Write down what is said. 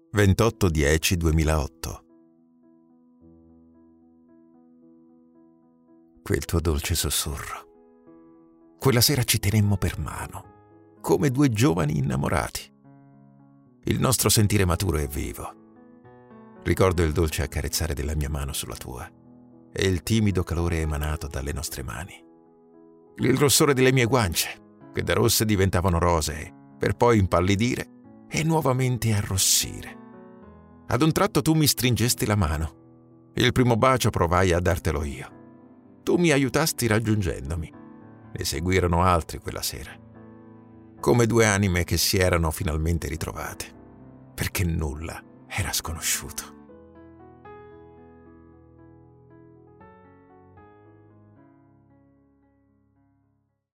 28/10/2008. Quel tuo dolce sussurro. Quella sera ci tenemmo per mano, come due giovani innamorati. Il nostro sentire maturo e vivo. Ricordo il dolce accarezzare della mia mano sulla tua e il timido calore emanato dalle nostre mani. Il rossore delle mie guance, che da rosse diventavano rosee, per poi impallidire e nuovamente arrossire. Ad un tratto tu mi stringesti la mano. Il primo bacio provai a dartelo io. Tu mi aiutasti raggiungendomi. Ne seguirono altri quella sera. Come due anime che si erano finalmente ritrovate, perché nulla era sconosciuto.